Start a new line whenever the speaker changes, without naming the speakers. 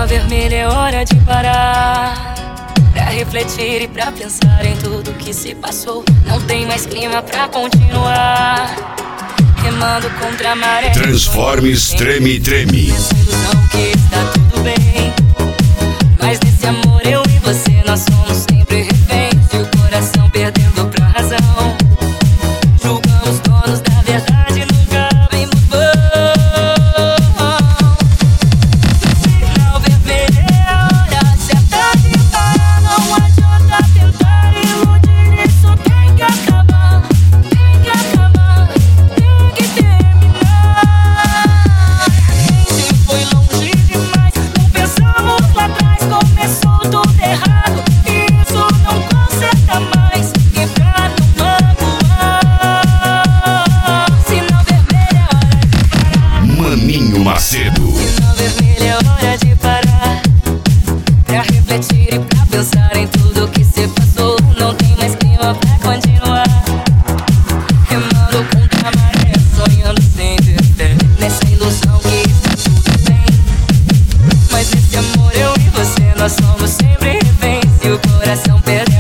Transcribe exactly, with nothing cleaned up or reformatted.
Sinal vermelho, é hora de parar, pra refletir e pra pensar em tudo que se passou. Não tem mais clima pra continuar, remando contra a maré.
Transformes, treme, treme.
Essa ilusão que está tudo bem, mas nesse amor eu e você, nós somos sempre reféns. E o coração perdendo pra razão, julgamos donos da verdade, nunca vimos bom. Sinal vermelho, é a hora certa de parar. Não adianta tentar iludir, isso tem que acabar. Tem que acabar, tem que terminar. A gente foi longe demais, não pensamos lá atrás. Começou tudo errado, e isso não conserta mais. E pra não magoar, sinal vermelho, é hora de parar.
Maninho Macedo.
Sinal vermelho, é hora de parar, pra refletir e pra pensar em tudo que se passou. Não tem mais clima pra continuar, remando contra a maré, sonhando sem ter fé. Nessa ilusão que está tudo bem, mas nesse amor eu e você, nós somos sempre reféns. E o coração perde